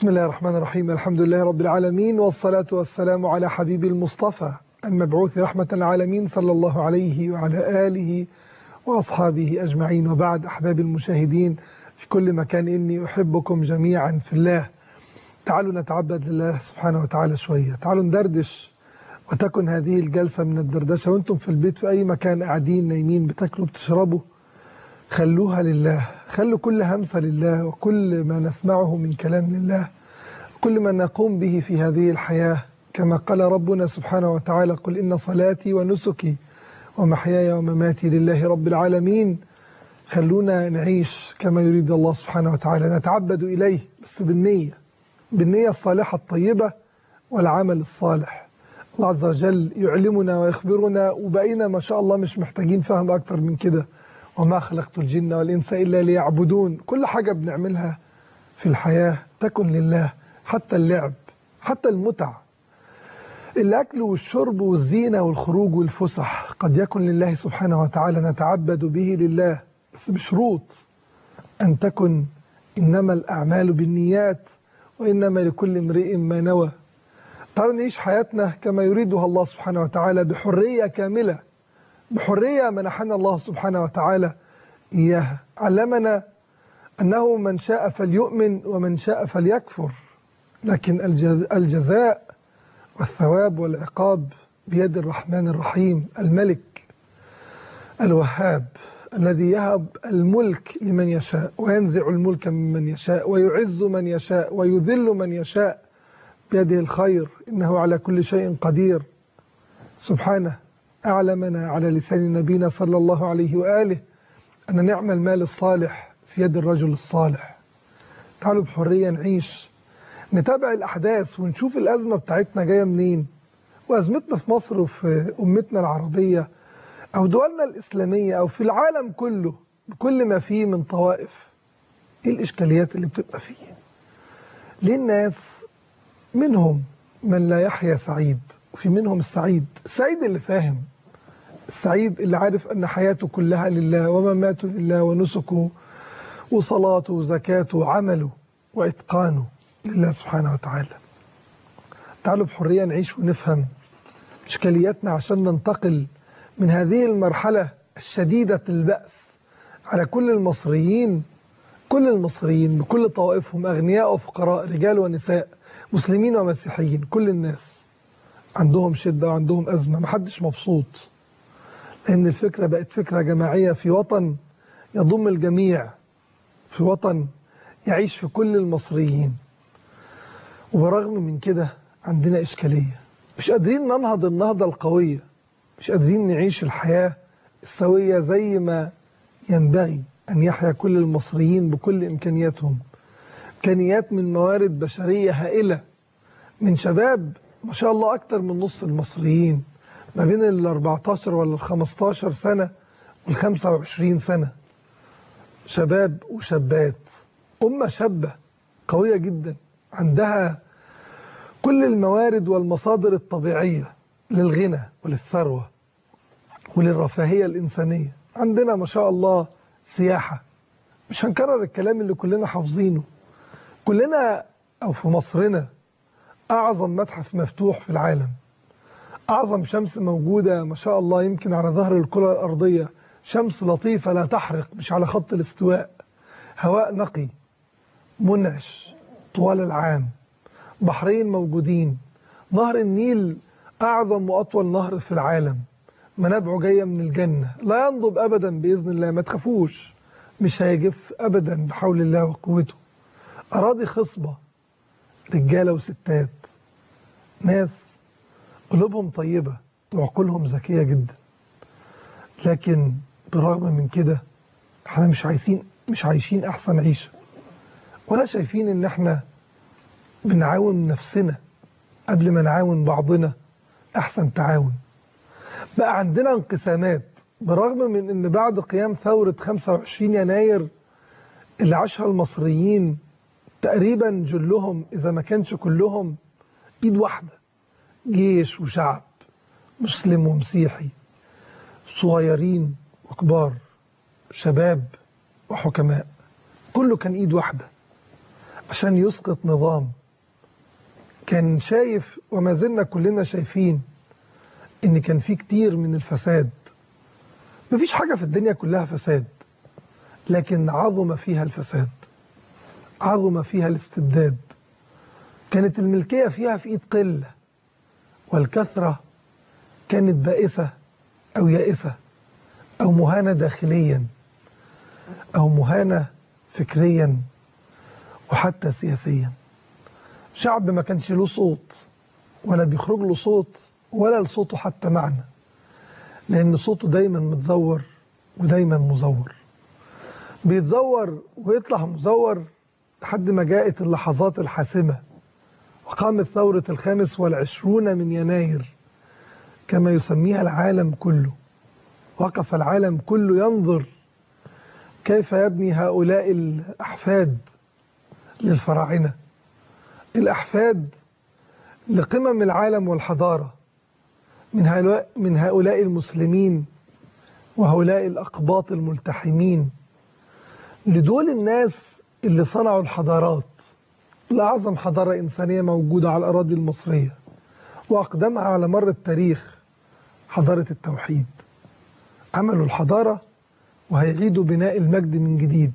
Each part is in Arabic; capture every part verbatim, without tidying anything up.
بسم الله الرحمن الرحيم. الحمد لله رب العالمين، والصلاة والسلام على حبيب المصطفى المبعوث رحمة العالمين صلى الله عليه وعلى آله وأصحابه أجمعين. وبعد، أحباب المشاهدين في كل مكان، إني أحبكم جميعا في الله. تعالوا نتعبد لله سبحانه وتعالى شوية، تعالوا ندردش، وتكن هذه الجلسة من الدردشة وانتم في البيت في أي مكان، قاعدين نايمين بتاكلوا بتشربوا، خلوها لله، خلوا كل همسة لله، وكل ما نسمعه من كلام لله، كل ما نقوم به في هذه الحياة، كما قال ربنا سبحانه وتعالى: قل إن صلاتي ونسكي ومحياي ومماتي لله رب العالمين. خلونا نعيش كما يريد الله سبحانه وتعالى، نتعبد إليه بس بالنية، بالنية الصالحة الطيبة والعمل الصالح. الله عز وجل يعلمنا ويخبرنا، وبقينا ما شاء الله مش محتاجين فهم أكتر من كده: وما خلقت الجن والإنس إلا ليعبدون. كل حاجة بنعملها في الحياة تكن لله، حتى اللعب، حتى المتع، الأكل والشرب والزينة والخروج والفسح، قد يكن لله سبحانه وتعالى، نتعبد به لله، بس بشروط أن تكن إنما الأعمال بالنيات وإنما لكل امرئ ما نوى. تعالوا نعيش حياتنا كما يريدها الله سبحانه وتعالى، بحرية كاملة، بحرية منحنا الله سبحانه وتعالى إياها. علمنا أنه من شاء فليؤمن ومن شاء فليكفر، لكن الجزاء والثواب والعقاب بيد الرحمن الرحيم، الملك الوهاب، الذي يهب الملك لمن يشاء وينزع الملك ممن يشاء ويعز من يشاء ويذل من يشاء، بيده الخير، إنه على كل شيء قدير. سبحانه أعلمنا على لسان نبينا صلى الله عليه وآله أن نعم المال الصالح في يد الرجل الصالح. تعالوا بحرية نعيش، نتابع الأحداث ونشوف الأزمة بتاعتنا جاية منين، وأزمتنا في مصر وفي أمتنا العربية أو دولنا الإسلامية أو في العالم كله بكل ما فيه من طوائف. إيه الإشكاليات اللي بتبقى فيه؟ ليه الناس منهم من لا يحيا سعيد، وفي منهم السعيد، السعيد اللي فاهم، السعيد اللي عارف أن حياته كلها لله ومماته لله ونسكه وصلاته وزكاته وعمله وإتقانه لله سبحانه وتعالى. تعالوا بحرية نعيش ونفهم إشكالياتنا عشان ننتقل من هذه المرحلة الشديدة البأس على كل المصريين، كل المصريين بكل طوائفهم، أغنياء وفقراء، رجال ونساء، مسلمين ومسيحيين، كل الناس عندهم شدة وعندهم أزمة، محدش مبسوط، لأن الفكرة بقت فكرة جماعية في وطن يضم الجميع، في وطن يعيش في كل المصريين. وبرغم من كده عندنا إشكالية، مش قادرين ننهض النهضة القوية، مش قادرين نعيش الحياة السوية زي ما ينبغي أن يحيا كل المصريين بكل إمكانياتهم، إمكانيات من موارد بشرية هائلة، من شباب ما شاء الله أكتر من نص المصريين ما بين ال أربعتاشر ولا ال خمستاشر سنة وال خمسة وعشرين سنة، شباب وشابات، أمة شابة قوية جدا، عندها كل الموارد والمصادر الطبيعية للغنى وللثروة وللرفاهية الإنسانية. عندنا ما شاء الله سياحة، مش هنكرر الكلام اللي كلنا حافظينه، كلنا أو في مصرنا أعظم متحف مفتوح في العالم، أعظم شمس موجودة ما شاء الله يمكن على ظهر الكرة الأرضية، شمس لطيفة لا تحرق، مش على خط الاستواء، هواء نقي منعش طوال العام، بحرين موجودين، نهر النيل أعظم وأطول نهر في العالم، منابعه جاية من الجنة، لا ينضب أبدا بإذن الله، ما تخافوش، مش هيجف أبدا بحول الله وقوته، أراضي خصبة، رجالة وستات، ناس قلوبهم طيبة وعقولهم ذكية جدا. لكن برغم من كده احنا مش عايزين مش عايشين أحسن عيشة، ولا شايفين إن احنا بنعاون نفسنا قبل ما نعاون بعضنا أحسن تعاون. بقى عندنا انقسامات، برغم من إن بعد قيام ثورة خمسة وعشرين يناير اللي عاشها المصريين تقريبا جلهم إذا ما كانش كلهم إيد واحدة، جيش وشعب، مسلم ومسيحي، صغيرين وكبار، شباب وحكماء، كله كان إيد واحدة عشان يسقط نظام كان شايف، وما زلنا كلنا شايفين، إن كان في كتير من الفساد. مفيش حاجة في الدنيا كلها فساد، لكن عظم فيها الفساد، عظم فيها الاستبداد. كانت الملكية فيها في إيد قلة، والكثرة كانت بائسة أو يائسة أو مهانة داخليا أو مهانة فكريا وحتى سياسيا. شعب ما كانش له صوت، ولا بيخرج له صوت، ولا لصوته حتى معنى، لأن صوته دايما متزور ودايما مزور. بيتزور ويطلع مزور لحد ما جاءت اللحظات الحاسمة، وقامت ثورة الخامس والعشرون من يناير كما يسميها العالم كله. وقف العالم كله ينظر كيف يبني هؤلاء الأحفاد للفراعنة، الأحفاد لقمم العالم والحضارة، من هؤلاء من هؤلاء المسلمين وهؤلاء الأقباط الملتحمين، لدول الناس اللي صنعوا الحضارات، لأعظم حضارة إنسانية موجودة على الأراضي المصرية وأقدمها على مر التاريخ، حضارة التوحيد. عملوا الحضارة وهيعيدوا بناء المجد من جديد.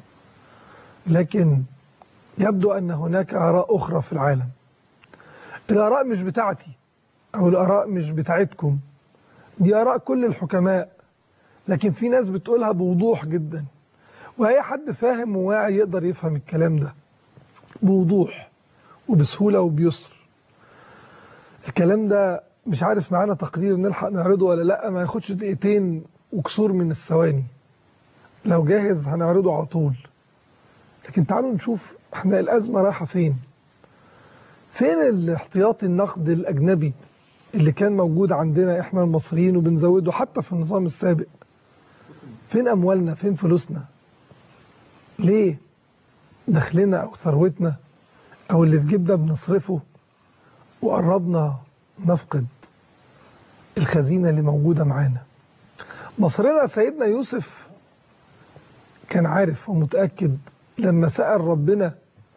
لكن يبدو أن هناك آراء أخرى في العالم. الآراء مش بتاعتي أو الآراء مش بتاعتكم، دي آراء كل الحكماء، لكن في ناس بتقولها بوضوح جدا، وأي حد فاهم وواعي يقدر يفهم الكلام ده بوضوح وبسهولة وبيسر. الكلام ده مش عارف معانا تقرير نلحق نعرضه ولا لأ، ما ياخدش دقيقتين وكسور من الثواني، لو جاهز هنعرضه على طول. لكن تعالوا نشوف احنا الأزمة رايحة فين. فين الاحتياطي النقد الأجنبي اللي كان موجود عندنا احنا المصريين وبنزوده حتى في النظام السابق؟ فين أموالنا؟ فين فلوسنا؟ ليه دخلنا أو ثروتنا أو اللي في جيبنا بنصرفه وقربنا نفقد الخزينة اللي موجودة معانا؟ مصرنا سيدنا يوسف كان عارف ومتأكد لما سأل ربنا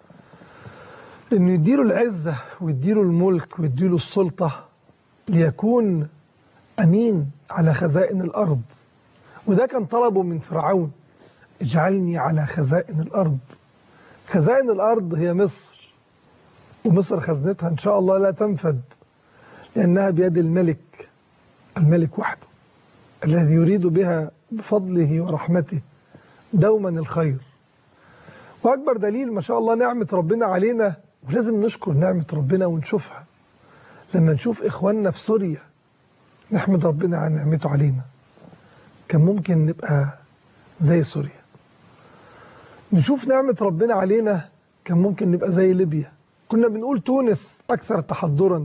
إنه يديله العزة ويديله الملك ويديله السلطة ليكون أمين على خزائن الأرض، وده كان طلبه من فرعون: اجعلني على خزائن الأرض. خزائن الأرض هي مصر، ومصر خزنتها إن شاء الله لا تنفد، لأنها بيد الملك، الملك وحده الذي يريد بها بفضله ورحمته دوما الخير. وأكبر دليل ما شاء الله نعمة ربنا علينا، ولازم نشكر نعمة ربنا ونشوفها. لما نشوف إخواننا في سوريا نحمد ربنا على نعمته علينا. كان ممكن نبقى زي سوريا. نشوف نعمة ربنا علينا، كان ممكن نبقى زي ليبيا. كنا بنقول تونس أكثر تحضرا،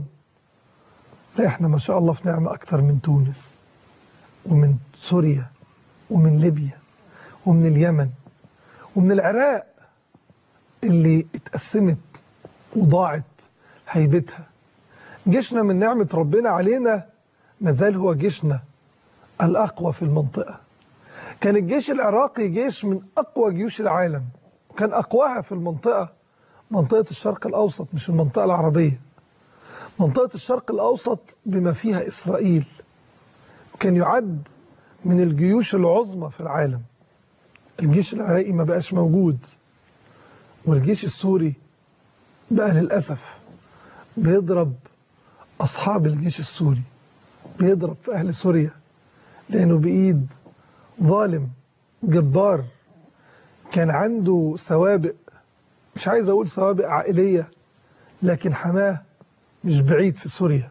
لا احنا ما شاء الله في نعمة أكثر من تونس ومن سوريا ومن ليبيا ومن اليمن ومن العراق اللي اتقسمت وضاعت هيبتها. جيشنا من نعمة ربنا علينا مازال هو جيشنا الأقوى في المنطقة. كان الجيش العراقي جيش من أقوى جيوش العالم، وكان أقواها في المنطقة منطقة الشرق الأوسط، مش المنطقة العربية، منطقة الشرق الأوسط بما فيها إسرائيل. كان يعد من الجيوش العظمى في العالم. الجيش العراقي ما بقاش موجود، والجيش السوري بقى للأسف بيضرب أصحاب الجيش السوري، بيضرب في أهل سوريا، لأنه بإيد ظالم جبار كان عنده سوابق، مش عايز أقول سوابق عائلية، لكن حماه مش بعيد في سوريا.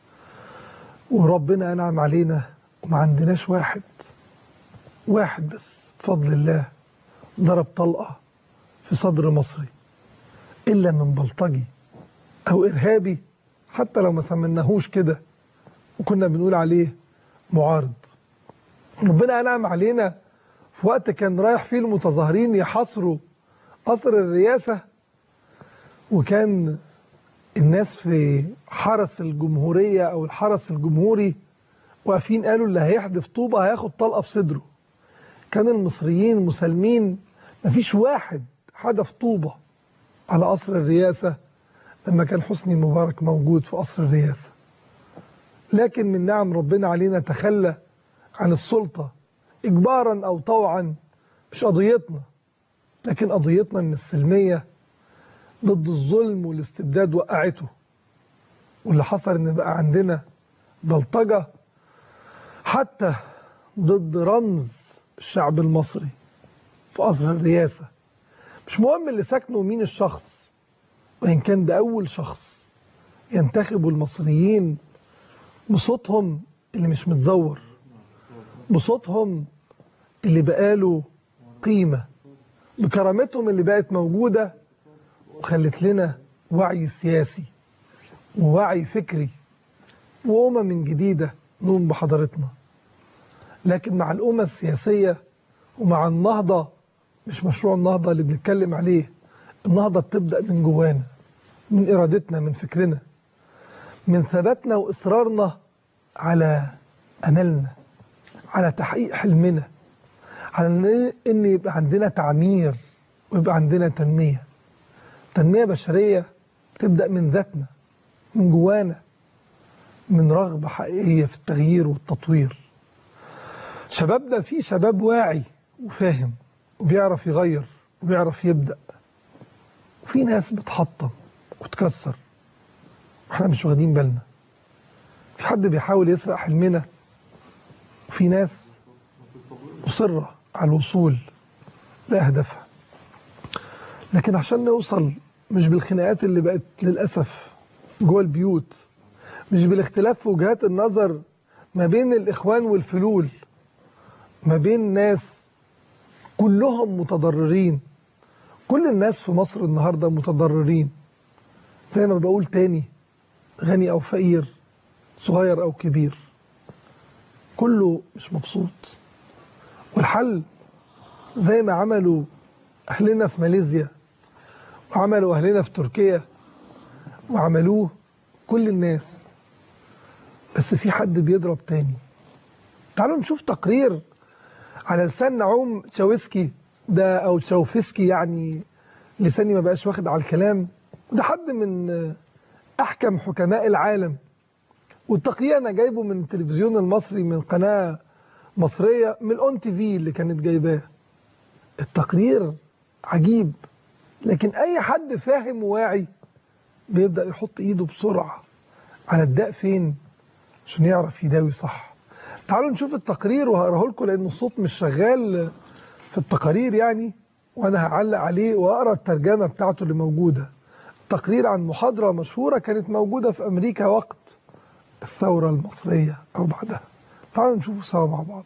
وربنا أنعم علينا وما عندناش واحد واحد بس بفضل الله ضرب طلقة في صدر مصري إلا من بلطجي أو إرهابي، حتى لو ما سمناهوش كده وكنا بنقول عليه معارض. ربنا أنعم علينا في وقت كان رايح فيه المتظاهرين يحاصروا قصر الرئاسة، وكان الناس في حرس الجمهورية أو الحرس الجمهوري واقفين قالوا اللي هيحدف طوبة هياخد طلقة في صدره. كان المصريين مسالمين، مفيش واحد حدف طوبة على قصر الرئاسة لما كان حسني مبارك موجود في قصر الرئاسة. لكن من نعم ربنا علينا تخلى عن السلطة إجبارا أو طوعا، مش قضيتنا، لكن قضيتنا أن السلمية ضد الظلم والاستبداد وقعته، واللي حصل أن بقى عندنا بلطجة حتى ضد رمز الشعب المصري في قصر الرئاسة. مش مهم اللي ساكنه مين الشخص، وإن كان ده أول شخص ينتخبوا المصريين بصوتهم اللي مش متزور، بصوتهم اللي بقاله قيمة، بكرامتهم اللي بقت موجودة وخلت لنا وعي سياسي ووعي فكري وأمم جديدة نقوم بحضارتنا. لكن مع الأمة السياسية ومع النهضة، مش مشروع النهضة اللي بنتكلم عليه، النهضة بتبدأ من جوانا، من إرادتنا، من فكرنا، من ثباتنا وإصرارنا على أملنا، على تحقيق حلمنا، على إن يبقى عندنا تعمير ويبقى عندنا تنمية. تنمية بشرية تبدأ من ذاتنا، من جوانا، من رغبة حقيقية في التغيير والتطوير. شبابنا فيه شباب واعي وفاهم وبيعرف يغير وبيعرف يبدأ، وفي ناس بتحطم وتكسر واحنا مش واخدين بالنا. في حد بيحاول يسرق حلمنا، وفي ناس مصرة على الوصول لأهدافها. لكن عشان نوصل، مش بالخناقات اللي بقت للأسف جوه البيوت، مش بالاختلاف في وجهات النظر ما بين الإخوان والفلول، ما بين ناس كلهم متضررين. كل الناس في مصر النهاردة متضررين، زي ما بقول تاني، غني أو فقير، صغير أو كبير، كله مش مبسوط. والحل زي ما عملوا أهلنا في ماليزيا وعملوا أهلنا في تركيا وعملوه كل الناس، بس في حد بيضرب تاني. تعالوا نشوف تقرير على لسان نعوم تشاوسكي ده، أو تشاوفسكي، يعني لساني ما بقاش واخد على الكلام. ده حد من أحكم حكماء العالم، والتقرير أنا جايبه من التلفزيون المصري، من قناة مصرية، من الأون تي في اللي كانت جايباه. التقرير عجيب، لكن أي حد فاهم وواعي بيبدأ يحط إيده بسرعة على الداء فين عشان يعرف يداوي صح. تعالوا نشوف التقرير وهقراه لكم، لأن الصوت مش شغال في التقارير يعني، وأنا هعلق عليه وأقرأ الترجمة بتاعته اللي موجودة. تقرير عن محاضرة مشهورة كانت موجودة في أمريكا وقت الثورة المصرية أو بعدها. تعالوا نشوفه سوا مع بعض.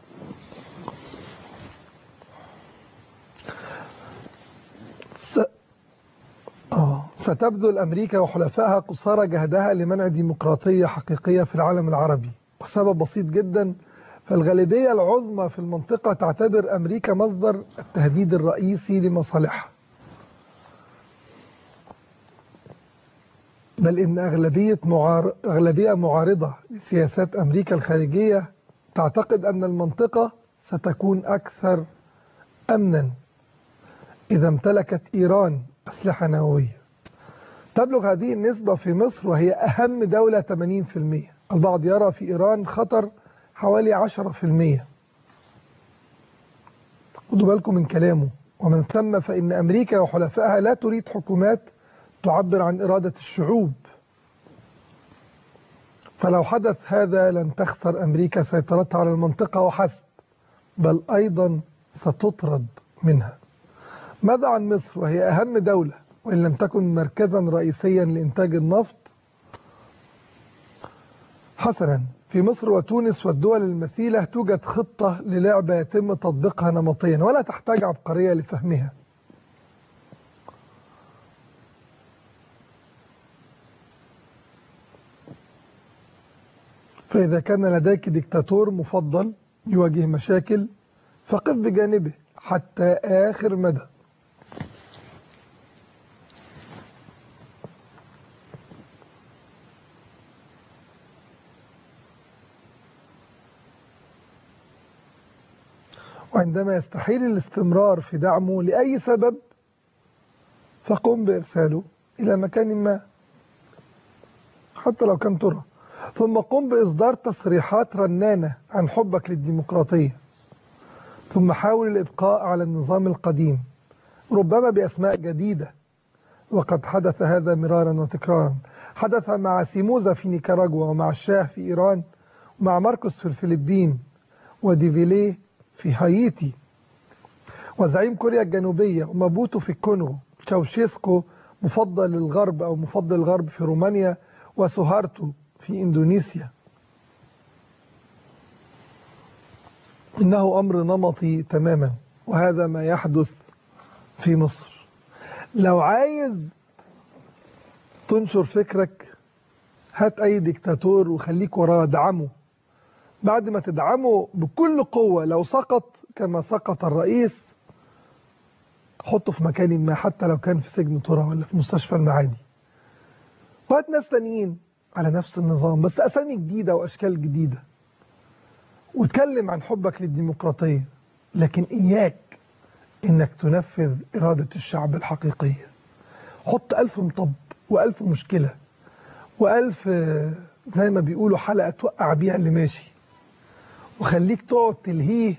س... آه. ستبذل أمريكا وحلفائها قصارى جهدها لمنع ديمقراطية حقيقية في العالم العربي، والسبب بسيط جدا، فالغالبية العظمى في المنطقة تعتبر أمريكا مصدر التهديد الرئيسي لمصالحها، بل إن أغلبية, معار... أغلبية معارضة لسياسات أمريكا الخارجية تعتقد أن المنطقة ستكون أكثر أمنا إذا امتلكت إيران أسلحة نووية. تبلغ هذه النسبة في مصر، وهي أهم دولة، ثمانين بالمئة. البعض يرى في إيران خطر حوالي عشرة بالمئة. خدوا بالكم من كلامه. ومن ثم فإن أمريكا وحلفائها لا تريد حكومات تعبر عن إرادة الشعوب، فلو حدث هذا لن تخسر أمريكا سيطرتها على المنطقة وحسب، بل أيضا ستطرد منها. ماذا عن مصر وهي أهم دولة وإن لم تكن مركزا رئيسيا لإنتاج النفط؟ حسنا، في مصر وتونس والدول المثيلة توجد خطة للعبة يتم تطبيقها نمطيا ولا تحتاج عبقرية لفهمها. فإذا كان لديك ديكتاتور مفضل يواجه مشاكل، فقف بجانبه حتى آخر مدى. وعندما يستحيل الاستمرار في دعمه لأي سبب، فقم بإرساله إلى مكان ما حتى لو كان ترى، ثم قم بإصدار تصريحات رنانة عن حبك للديمقراطية، ثم حاول الإبقاء على النظام القديم ربما بأسماء جديدة. وقد حدث هذا مرارا وتكرارا، حدث مع سيموزا في نيكاراغوا، ومع الشاه في إيران، ومع ماركوس في الفلبين، وديفيليه في هايتي، وزعيم كوريا الجنوبية، ومابوتو في الكونغو، تشاوشيسكو مفضل الغرب أو مفضل الغرب في رومانيا، وسوهارتو في إندونيسيا. إنه أمر نمطي تماما، وهذا ما يحدث في مصر. لو عايز تنشر فكرك هات أي ديكتاتور وخليك وراه، ادعمه. بعد ما تدعمه بكل قوة، لو سقط كما سقط الرئيس حطه في مكان ما، حتى لو كان في سجن ترى ولا في مستشفى المعادي، وهات ناس تانيين على نفس النظام بس أسامي جديدة وأشكال جديدة، واتكلم عن حبك للديمقراطية، لكن إياك إنك تنفذ إرادة الشعب الحقيقية. حط ألف مطب وألف مشكلة وألف زي ما بيقولوا حلقة توقع بيها اللي ماشي، وخليك تقعد تلهيه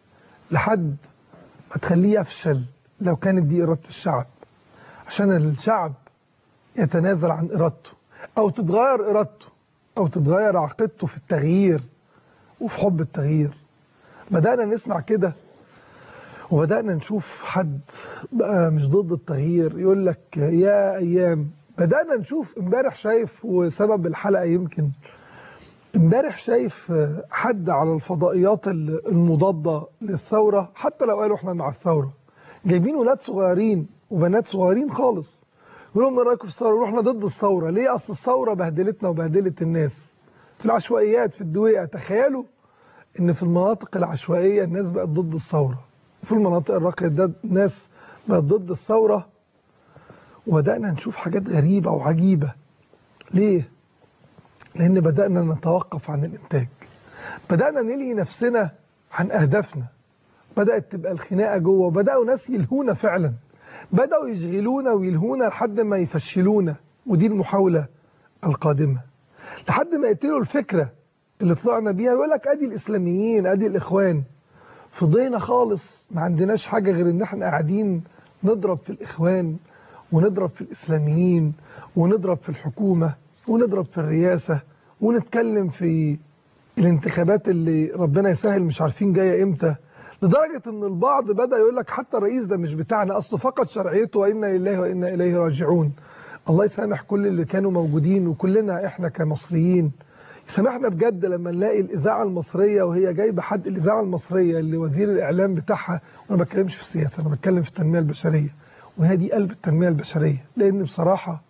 لحد ما تخليه يفشل لو كانت دي إرادة الشعب، عشان الشعب يتنازل عن إرادته أو تتغير إرادته أو تتغير عقيدته في التغيير وفي حب التغيير. بدأنا نسمع كده، وبدأنا نشوف حد بقى مش ضد التغيير يقول لك يا أيام. بدأنا نشوف امبارح، شايف وسبب الحلقة يمكن امبارح، شايف حد على الفضائيات المضادة للثورة، حتى لو قالوا احنا مع الثورة، جايبين ولاد صغيرين وبنات صغيرين خالص يقول لهم ايه رايكم في الثورة؟ يقولوا احنا ضد الثورة. ليه؟ اصل الثورة بهدلتنا وبهدلت الناس في العشوائيات في الدويقة. تخيلوا ان في المناطق العشوائية الناس بقت ضد الثورة، وفي المناطق الراقية ده الناس بقت ضد الثورة. وبدأنا نشوف حاجات غريبة وعجيبة. ليه؟ لأن بدأنا نتوقف عن الإنتاج، بدأنا نلهي نفسنا عن أهدافنا، بدأت تبقى الخناقة جوه، وبدأوا ناس يلهونا فعلا، بدأوا يشغلونا ويلهونا لحد ما يفشلونا. ودي المحاولة القادمة لحد ما يقتلوا الفكرة اللي طلعنا بيها. يقول لك أدي الإسلاميين، أدي الإخوان. فضينا خالص، ما عندناش حاجة غير إن احنا قاعدين نضرب في الإخوان ونضرب في الإسلاميين ونضرب في الحكومة ونضرب في الرئاسة ونتكلم في الانتخابات اللي ربنا يسهل مش عارفين جاية امتى. لدرجة ان البعض بدأ يقول لك حتى الرئيس ده مش بتاعنا، اصله فقد شرعيته وإنا لله وإنا إليه راجعون. الله يسامح كل اللي كانوا موجودين، وكلنا احنا كمصريين يسامحنا بجد لما نلاقي الإذاعة المصرية وهي جايبة حد. الإذاعة المصرية اللي وزير الإعلام بتاعها، وأنا ما بتكلمش في السياسة، أنا بتكلم في التنمية البشرية، وهي دي قلب التنمية البشرية. لأن بصراحة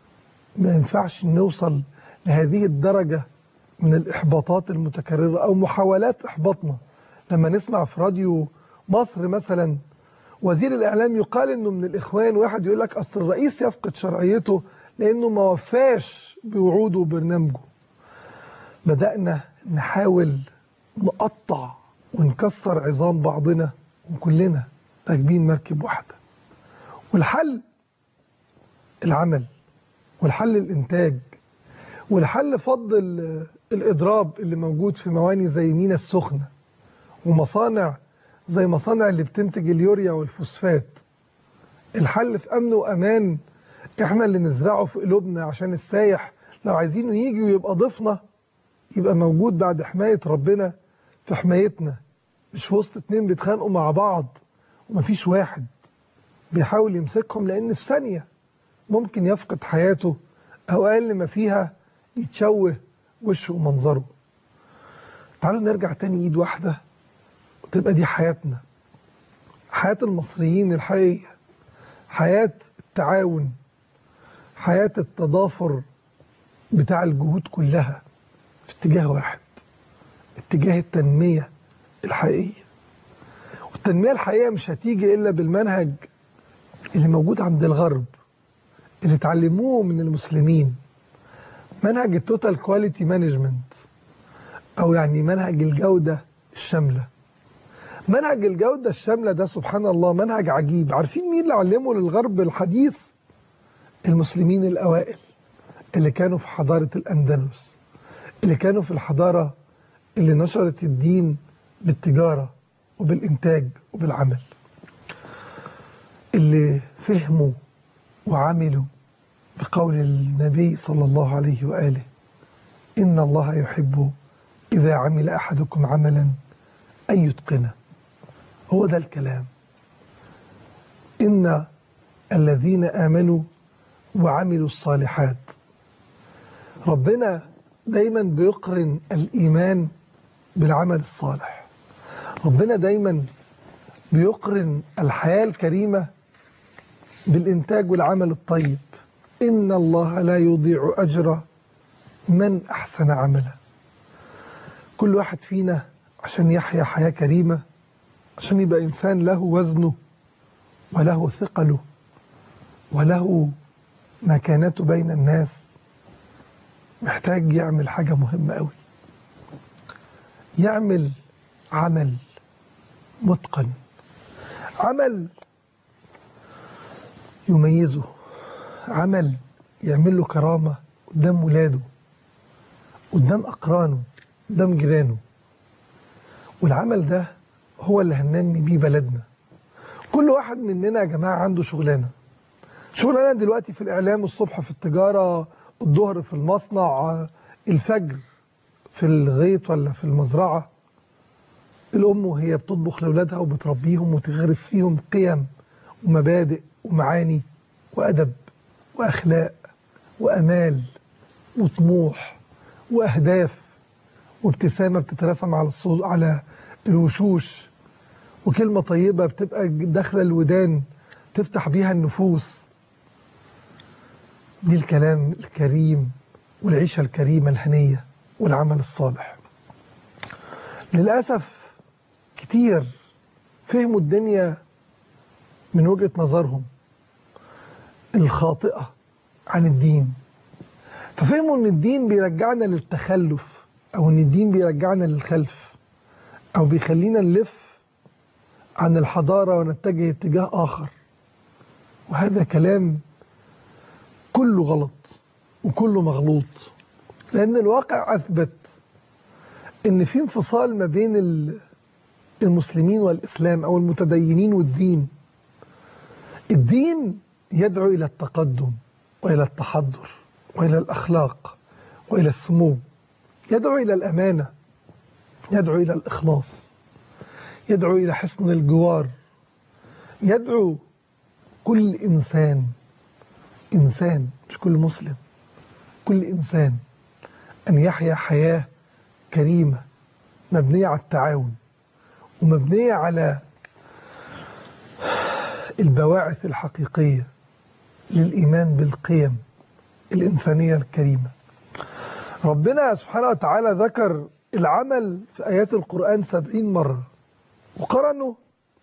ما ينفعش نوصل لهذه الدرجة من الإحباطات المتكررة أو محاولات إحباطنا. لما نسمع في راديو مصر مثلا وزير الإعلام يقال إنه من الإخوان، واحد يقول لك أصل الرئيس يفقد شرعيته لأنه ما وفاش بوعوده وبرنامجه. بدأنا نحاول نقطع ونكسر عظام بعضنا، وكلنا راكبين مركب واحدة. والحل العمل، والحل الإنتاج، والحل فض الإضراب اللي موجود في مواني زي مينا السخنة ومصانع زي مصانع اللي بتنتج اليوريا والفوسفات. الحل في أمن وأمان إحنا اللي نزرعه في قلوبنا، عشان السايح لو عايزينه يجي ويبقى ضيفنا يبقى موجود بعد حماية ربنا في حمايتنا، مش في وسط اتنين بيتخانقوا مع بعض ومفيش واحد بيحاول يمسكهم، لأن في ثانية ممكن يفقد حياته أو أقل ما فيها يتشوه وشه ومنظره. تعالوا نرجع تاني إيد واحدة وتبقى دي حياتنا، حياة المصريين الحقيقية، حياة التعاون، حياة التضافر بتاع الجهود كلها في اتجاه واحد، اتجاه التنمية الحقيقية. والتنمية الحقيقية مش هتيجي إلا بالمنهج اللي موجود عند الغرب اللي اتعلموه من المسلمين، منهج التوتال كواليتي مانجمنت، أو يعني منهج الجودة الشاملة. منهج الجودة الشاملة ده سبحان الله منهج عجيب. عارفين مين اللي علمه للغرب الحديث؟ المسلمين الأوائل اللي كانوا في حضارة الأندلس، اللي كانوا في الحضارة اللي نشرت الدين بالتجارة وبالإنتاج وبالعمل، اللي فهموا وعملوا بقول النبي صلى الله عليه وآله: إن الله يحب إذا عمل أحدكم عملا أن يتقنه. هو ده الكلام. إن الذين آمنوا وعملوا الصالحات. ربنا دايما بيقرن الإيمان بالعمل الصالح. ربنا دايما بيقرن الحياة الكريمة بالإنتاج والعمل الطيب. إن الله لا يضيع أجر من أحسن عملا. كل واحد فينا عشان يحيا حياة كريمة، عشان يبقى إنسان له وزنه وله ثقله وله مكانته بين الناس، محتاج يعمل حاجة مهمة قوي. يعمل عمل متقن، عمل يميزه، عمل يعمل له كرامة قدام ولاده، قدام أقرانه، قدام جيرانه. والعمل ده هو اللي هننمي بيه بلدنا. كل واحد مننا يا جماعة عنده شغلانة. شغلانة دلوقتي في الإعلام، الصبح في التجارة، الظهر في المصنع، الفجر في الغيط ولا في المزرعة. الأم وهي بتطبخ لأولادها وبتربيهم وتغرس فيهم قيم ومبادئ ومعاني وأدب وأخلاق وأمال وطموح وأهداف وابتسامة بتترسم على الصوت على الوشوش، وكلمة طيبة بتبقى داخلة الودان تفتح بيها النفوس. دي الكلام الكريم والعيشة الكريمة الهنية والعمل الصالح. للأسف كتير فهموا الدنيا من وجهة نظرهم الخاطئة عن الدين، ففهموا ان الدين بيرجعنا للتخلف، او ان الدين بيرجعنا للخلف، او بيخلينا نلف عن الحضارة ونتجه اتجاه آخر. وهذا كلام كله غلط وكله مغلوط، لأن الواقع أثبت إن في انفصال ما بين المسلمين والإسلام أو المتدينين والدين. الدين يدعو إلى التقدم وإلى التحضر وإلى الأخلاق وإلى السمو، يدعو إلى الأمانة، يدعو إلى الإخلاص، يدعو إلى حسن الجوار، يدعو كل إنسان، إنسان مش كل مسلم، كل إنسان أن يحيا حياة كريمة مبنية على التعاون ومبنية على البواعث الحقيقية للإيمان بالقيم الإنسانية الكريمة. ربنا سبحانه وتعالى ذكر العمل في آيات القرآن سبعين مرة، وقرنوا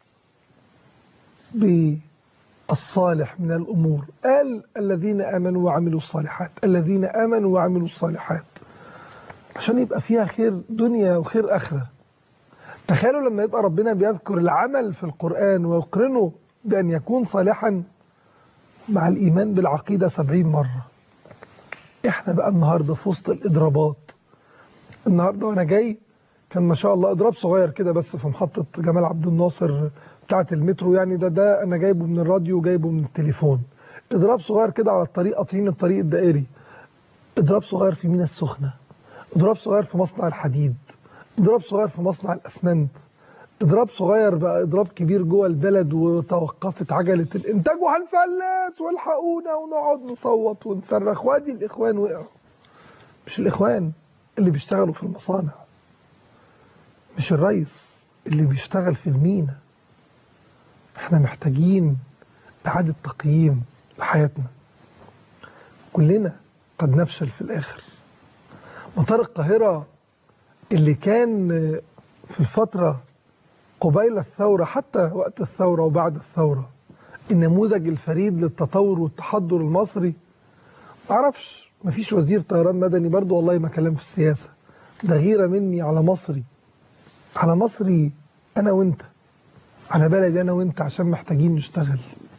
بالصالح من الأمور. قال الذين آمنوا وعملوا الصالحات، الذين آمنوا وعملوا الصالحات، عشان يبقى فيها خير دنيا وخير آخرة. تخيلوا لما يبقى ربنا بيذكر العمل في القرآن ويقرنه بأن يكون صالحا مع الإيمان بالعقيدة سبعين مرة. إحنا بقى النهاردة في وسط الإضرابات. النهاردة وأنا جاي كان ما شاء الله إضراب صغير كده بس في محطة جمال عبد الناصر بتاعة المترو، يعني ده ده أنا جايبه من الراديو وجايبه من التليفون. إضراب صغير كده على الطريق، قاطعين الطريق الدائري. إضراب صغير في ميناء السخنة. إضراب صغير في مصنع الحديد. إضراب صغير في مصنع الأسمنت. إضراب صغير بقى إضراب كبير جوه البلد، وتوقفت عجلة الإنتاج وهنفلس والحقونا ونقعد نصوت ونصرخ. وادي الإخوان وقعوا. مش الإخوان اللي بيشتغلوا في المصانع، مش الرئيس اللي بيشتغل في المينا. احنا محتاجين إعادة تقييم لحياتنا. كلنا قد نفشل في الآخر. مطار القاهرة اللي كان في الفترة قبيل الثورة حتى وقت الثورة وبعد الثورة النموذج الفريد للتطور والتحضر المصري، معرفش مفيش وزير طيران مدني برضو، والله ما كلام في السياسة، ده غيرة مني على مصري، على مصري أنا وإنت، على بلدي أنا وإنت، عشان محتاجين نشتغل،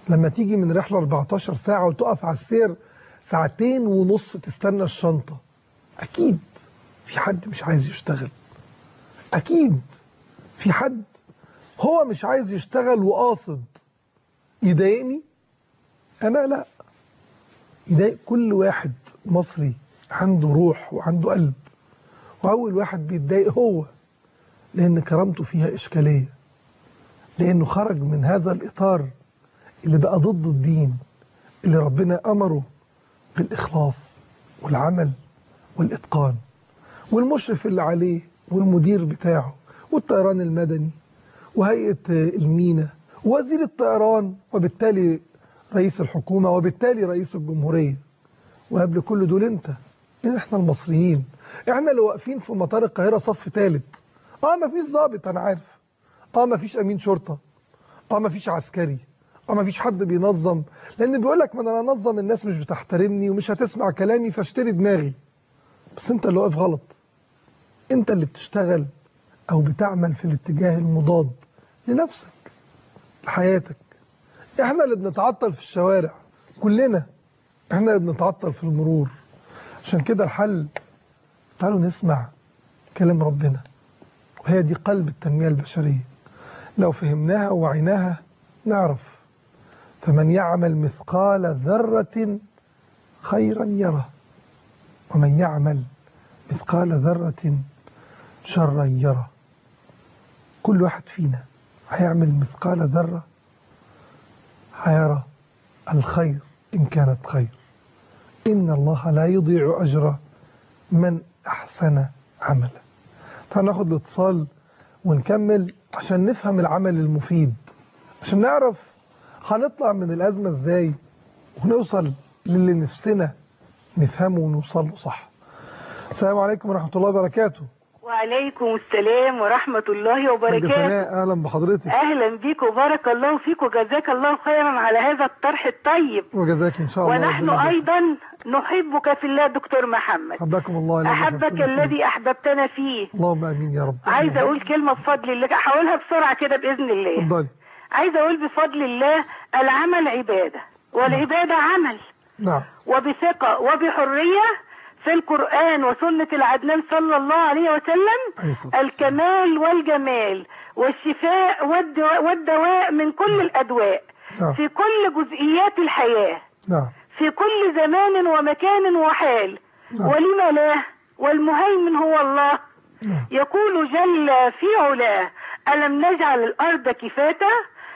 لما تيجي من رحلة أربعتاشر ساعة وتقف على السير ساعتين ونص تستنى الشنطة، أكيد في حد مش عايز يشتغل، أكيد في حد هو مش عايز يشتغل وقاصد يضايقني أنا، لا، يضايق كل واحد مصري عنده روح وعنده قلب. وأول واحد بيتضايق هو، لأن كرامته فيها إشكالية، لأنه خرج من هذا الإطار اللي بقى ضد الدين اللي ربنا أمره بالإخلاص والعمل والإتقان. والمشرف اللي عليه والمدير بتاعه والطيران المدني وهيئة المينا ووزير الطيران وبالتالي رئيس الحكومة وبالتالي رئيس الجمهورية، وقبل كل دول انت، احنا المصريين، احنا اللي واقفين في مطار القاهرة صف ثالث. اه ما فيش ضابط انا عارف، اه ما فيش امين شرطة، اه ما فيش عسكري، اه ما فيش حد بينظم، لان بيقول لك ما انا انظم الناس مش بتحترمني ومش هتسمع كلامي فاشتري دماغي. بس انت اللي واقف غلط، انت اللي بتشتغل او بتعمل في الاتجاه المضاد لنفسك لحياتك. احنا اللي بنتعطل في الشوارع كلنا، احنا اللي بنتعطل في المرور. عشان كده الحل، تعالوا نسمع كلام ربنا، وهي دي قلب التنمية البشرية. لو فهمناها ووعيناها نعرف فمن يعمل مثقال ذرة خيرا يره، ومن يعمل مثقال ذرة شرا يره. كل واحد فينا هيعمل مثقال ذرة هيرى الخير إن كانت خير. إن الله لا يضيع أجر من أحسن عملا. تعالوا ناخد الاتصال ونكمل عشان نفهم العمل المفيد، عشان نعرف هنطلع من الأزمة إزاي ونوصل للي نفسنا نفهمه ونوصل له صح. السلام عليكم ورحمة الله وبركاته. وعليكم السلام ورحمة الله وبركاته. سناء أهلا بحضرتك. أهلا بيك وبارك الله فيك وجزاك الله خيرا على هذا الطرح الطيب. وجزاك إن شاء الله. ونحن أيضا نحبك في الله دكتور محمد. حبكم الله. أحبك الذي أحببتنا فيه. اللهم آمين يا رب. عايزة أقول كلمة بفضل الله، هحاولها بسرعة كده بإذن الله. اتفضلي. عايزة أقول بفضل الله العمل عبادة، والعبادة عمل. نعم. وبثقة وبحرية في القرآن وسنة العدنان صلى الله عليه وسلم الكمال والجمال والشفاء والدواء, والدواء من كل الأدواء. نعم. في كل جزئيات الحياة. نعم. في كل زمان ومكان وحال. نعم. ولما لا، والمهيمن هو الله. نعم. يقول جل في علاه ألم نجعل الأرض كفاتا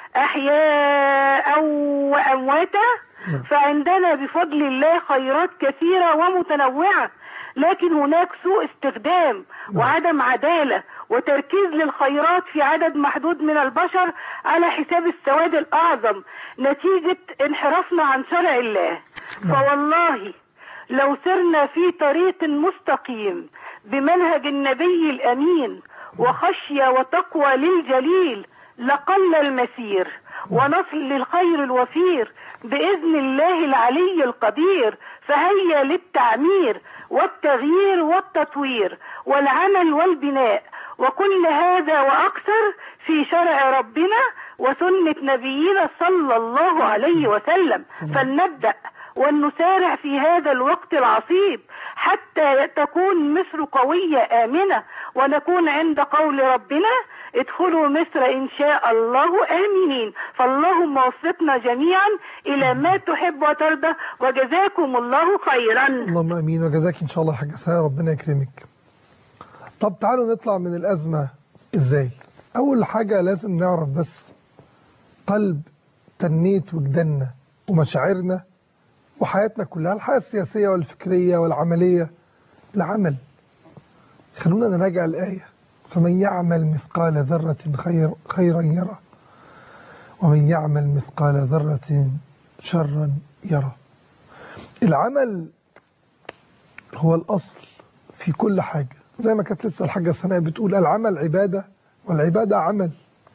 أحياء وأمواتا. فعندنا بفضل الله خيرات كثيرة ومتنوعة، لكن هناك سوء استخدام وعدم عدالة وتركيز للخيرات في عدد محدود من البشر على حساب السواد الأعظم نتيجة انحرافنا عن شرع الله. فوالله لو سرنا في طريق مستقيم بمنهج النبي الأمين وخشية وتقوى للجليل لقل المسير ونصل للخير الوفير بإذن الله العلي القدير. فهيا للتعمير والتغيير والتطوير والعمل والبناء، وكل هذا وأكثر في شرع ربنا وسنة نبينا صلى الله عليه وسلم. فلنبدأ ونسارع في هذا الوقت العصيب حتى تكون مصر قوية آمنة، ونكون عند قول ربنا ادخلوا مصر إن شاء الله آمنين. فاللهم وفقنا جميعا إلى ما تحب وترضى، وجزاكم الله خيرا. اللهم آمين وجزاك إن شاء الله حاجة سهلة، ربنا يكرمك. طب تعالوا نطلع من الأزمة إزاي؟ أول حاجة لازم نعرف بس قلب تنمية وجداننا ومشاعرنا وحياتنا كلها، الحياة السياسية والفكرية والعملية، العمل. خلونا نراجع الآية، فمن يعمل مثقال ذرة خير خيرا يره، ومن يعمل مثقال ذرة شرا يره. العمل هو الأصل في كل حاجة، زي ما كانت لسه الحاجة سناء بتقول العمل عبادة والعبادة عمل،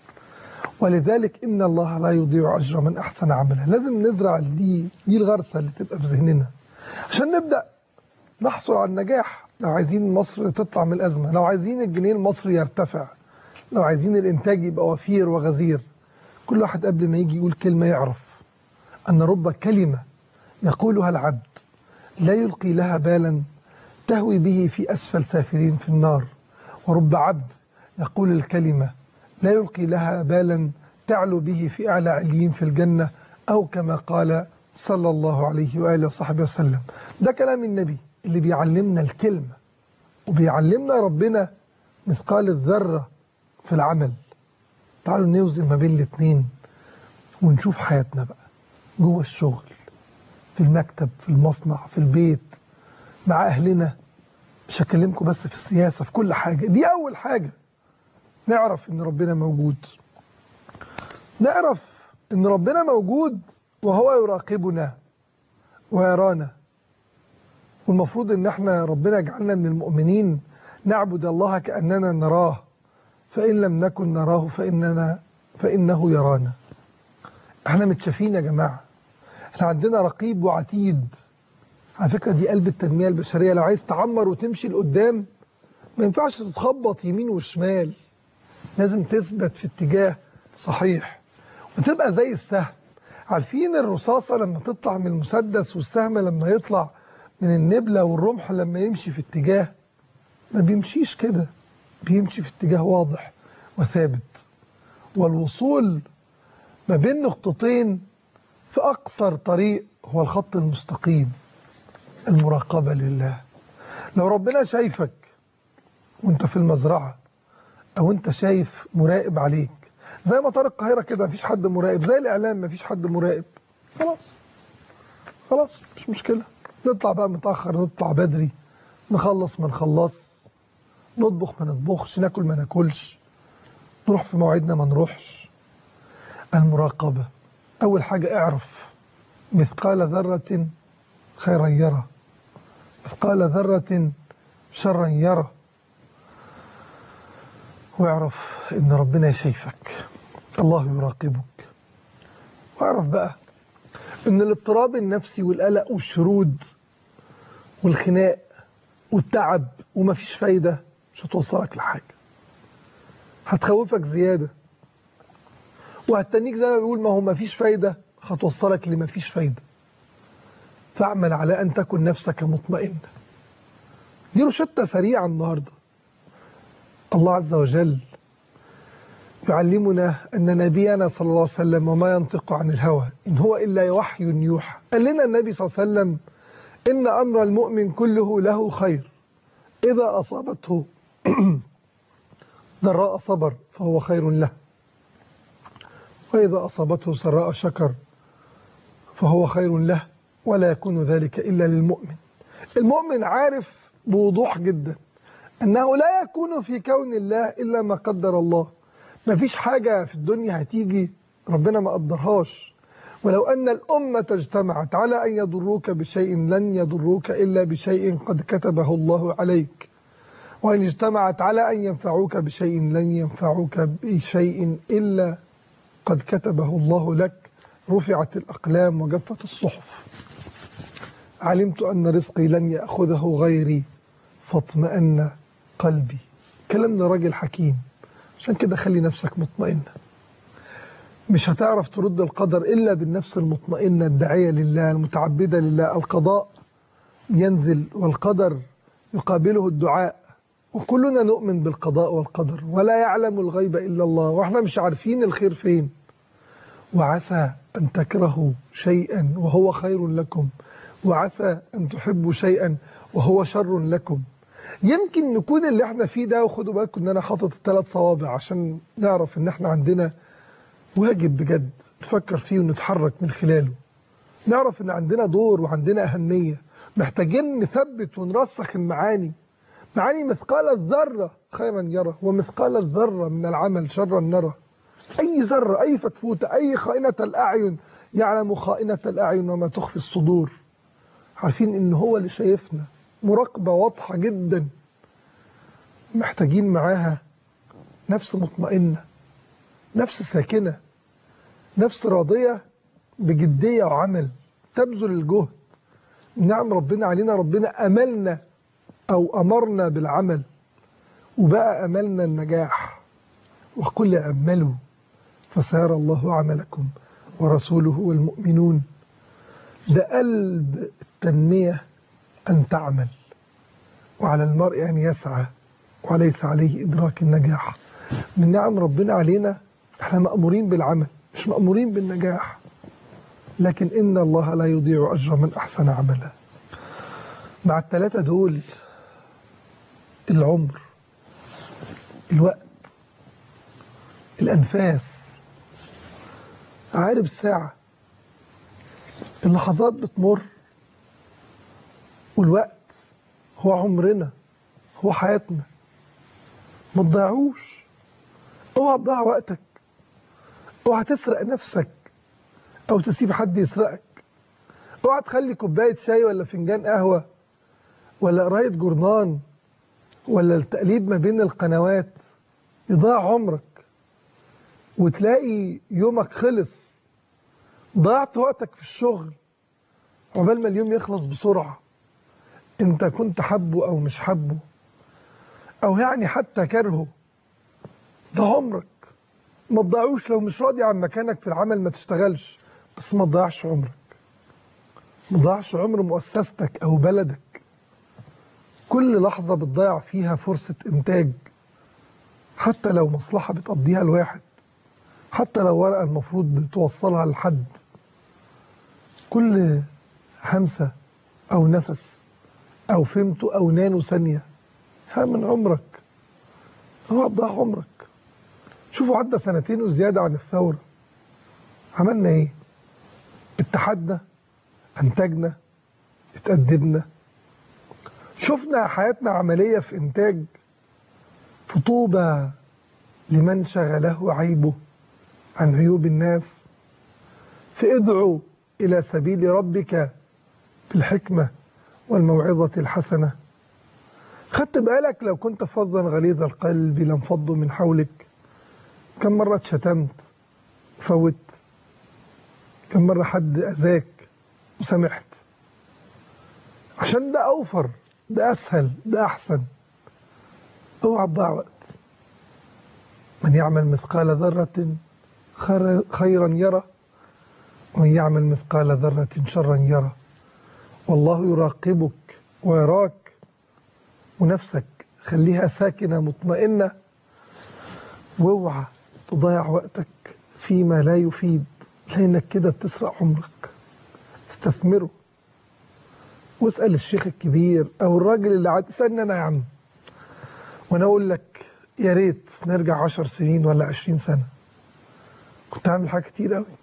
ولذلك إن الله لا يضيع أجر من أحسن عملا. لازم نزرع دي دي الغرسة اللي تبقى في ذهننا عشان نبدأ نحصل على النجاح. لو عايزين مصر تطلع من الأزمة، لو عايزين الجنيه المصري يرتفع، لو عايزين الإنتاج يبقى وفير وغزير، كل واحد قبل ما يجي يقول كلمة يعرف أن رب كلمة يقولها العبد لا يلقي لها بالا تهوي به في أسفل سافلين في النار، ورب عبد يقول الكلمة لا يلقي لها بالا تعلو به في أعلى عليين في الجنة، أو كما قال صلى الله عليه وآله وصحبه وسلم. ده كلام النبي اللي بيعلمنا الكلمة، وبيعلمنا ربنا مثقال الذرة في العمل. تعالوا نوزن ما بين الاثنين ونشوف حياتنا بقى جوه الشغل، في المكتب، في المصنع، في البيت، مع أهلنا. مش هكلمكم بس في السياسة، في كل حاجة. دي أول حاجة، نعرف إن ربنا موجود. نعرف إن ربنا موجود وهو يراقبنا ويرانا. والمفروض إن احنا ربنا يجعلنا من المؤمنين نعبد الله كأننا نراه، فإن لم نكن نراه فإننا فإنه يرانا. احنا متشافين يا جماعة، احنا عندنا رقيب وعتيد. على فكرة دي قلب التنمية البشرية. لو عايز تعمر وتمشي لقدام ما ينفعش تتخبط يمين وشمال، لازم تثبت في اتجاه صحيح وتبقى زي السهم. عارفين الرصاصة لما تطلع من المسدس والسهم لما يطلع من النبلة والرمح لما يمشي في اتجاه؟ ما بيمشيش كده، بيمشي في اتجاه واضح وثابت. والوصول ما بين نقطتين في أقصر طريق هو الخط المستقيم، المراقبة لله. لو ربنا شايفك وانت في المزرعة، او انت شايف مراقب عليك، زي مطار القاهرة كده مفيش حد مراقب، زي الإعلام مفيش حد مراقب، خلاص خلاص مش مشكلة. نطلع بقى متأخر، نطلع بدري، نخلص ما نخلص، نطبخ ما نطبخش، ناكل ما ناكلش، نروح في مواعيدنا ما نروحش. المراقبة أول حاجة، اعرف مثقال ذرة خيرا يرى، مثقال ذرة شرا يرى. واعرف إن ربنا شايفك، الله يراقبك. واعرف بقى إن الاضطراب النفسي والقلق والشرود والخناق والتعب ومفيش فايدة مش هتوصلك لحاجة، هتخوفك زيادة، وهتنيك زي ما بيقول ما هو مفيش فايدة، هتوصلك لمفيش فايدة. فاعمل على أن تكن نفسك مطمئنة. دي روشتة سريعة النهاردة. الله عز وجل يعلمنا أن نبينا صلى الله عليه وسلم وما ينطق عن الهوى إن هو إلا وحي يوحى. قال لنا النبي صلى الله عليه وسلم إن أمر المؤمن كله له خير، إذا أصابته ضراء صبر فهو خير له، وإذا أصابته سراء شكر فهو خير له، ولا يكون ذلك إلا للمؤمن. المؤمن عارف بوضوح جدا أنه لا يكون في كون الله إلا ما قدر الله. ما فيش حاجة في الدنيا هتيجي ربنا ما قدرهاش. ولو أن الأمة اجتمعت على أن يضروك بشيء لن يضروك إلا بشيء قد كتبه الله عليك، وإن اجتمعت على أن ينفعوك بشيء لن ينفعوك بشيء إلا قد كتبه الله لك. رفعت الأقلام وجفت الصحف. علمت أن رزقي لن يأخذه غيري فاطمأن قلبي. كلامنا راجل حكيم. عشان كده خلي نفسك مطمئنة. مش هتعرف ترد القدر إلا بالنفس المطمئنة الداعية لله المتعبدة لله. القضاء ينزل والقدر يقابله الدعاء، وكلنا نؤمن بالقضاء والقدر، ولا يعلم الغيب إلا الله، وإحنا مش عارفين الخير فين. وعسى أن تكرهوا شيئا وهو خير لكم، وعسى أن تحبوا شيئا وهو شر لكم. يمكن نكون اللي احنا فيه ده، وخدوا بالكم ان انا حاطط الثلاث صوابع عشان نعرف ان احنا عندنا واجب بجد نفكر فيه ونتحرك من خلاله. نعرف ان عندنا دور وعندنا أهمية، محتاجين نثبت ونرسخ المعاني. معاني مثقال الذرة خيرا يرى، ومثقال الذرة من العمل شرا نرى. أي ذرة، أي فتفوتة، أي خائنة الأعين يعلم خائنة الأعين وما تخفي الصدور. عارفين إن هو اللي شايفنا، مراقبة واضحة جدا. محتاجين معاها نفس مطمئنة، نفس ساكنة، نفس راضية بجدية وعمل، تبذل الجهد. نعم ربنا علينا، ربنا أملنا أو أمرنا بالعمل، وبقى أملنا النجاح. وقل اعملوا فسيرى الله عملكم ورسوله والمؤمنون ده قلب التنمية أن تعمل، وعلى المرء أن يسعى وليس عليه إدراك النجاح. من نعم ربنا علينا احنا مأمورين بالعمل مش مأمورين بالنجاح، لكن إن الله لا يضيع أجر من أحسن عملا. مع الثلاثة دول العمر، الوقت، الأنفاس، عارف الساعة، اللحظات بتمر، والوقت هو عمرنا، هو حياتنا. ما تضيعوش، اوعى تضيع وقتك، اوعى تسرق نفسك او تسيب حد يسرقك، اوعى تخلي كوباية شاي ولا فنجان قهوة ولا قراية جورنان ولا التقليب ما بين القنوات يضيع عمرك وتلاقي يومك خلص. ضيعت وقتك في الشغل عقبال ما اليوم يخلص بسرعة، انت كنت حبه او مش حبه او يعني حتى كرهه، ده عمرك. ما تضيعوش. لو مش راضي عن مكانك في العمل ما تشتغلش، بس ما تضيعش عمرك. ما تضيعش عمر مؤسستك او بلدك. كل لحظة بتضيع فيها فرصة انتاج، حتى لو مصلحة بتقضيها الواحد، حتى لو ورقة المفروض توصلها لحد، كل همسة او نفس او فهمته او نانو ثانية ها من عمرك. هو تضيع عمرك. شوفوا عدى سنتين وزيادة عن الثورة، عملنا ايه؟ اتحدنا، انتجنا، اتأدبنا، شفنا حياتنا عملية في انتاج. فطوبى لمن شغله عيبه عن عيوب الناس، فادعوا إلى سبيل ربك بالحكمة والموعظة الحسنة. خدت بالك لو كنت فظا غليظ القلب لانفضوا من حولك؟ كم مرة اتشتمت وفوت؟ كم مرة حد أذاك وسمحت؟ عشان ده أوفر، ده أسهل، ده أحسن. اوعى تضيع وقت. من يعمل مثقال ذرة خيرا يرى، ومن يعمل مثقال ذرة شرا يرى. والله يراقبك ويراك. ونفسك خليها ساكنة مطمئنة، واوعى تضيع وقتك فيما لا يفيد، لأنك كده بتسرق عمرك. استثمره. واسأل الشيخ الكبير أو الراجل اللي عاد. اسألني أنا يا عم وأنا أقول لك يا ريت نرجع عشر سنين ولا عشرين سنة، كنت هعمل حاجات كتير قوي.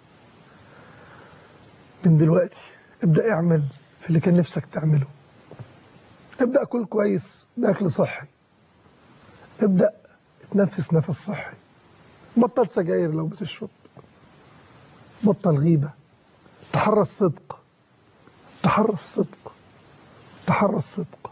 من دلوقتي ابدأ اعمل في اللي كان نفسك تعمله. ابدأ كل كويس بأكل صحي. ابدأ تنفس نفس صحي. بطل سجاير لو بتشرب. بطل غيبة. تحرى الصدق. تحرى الصدق. تحرى الصدق.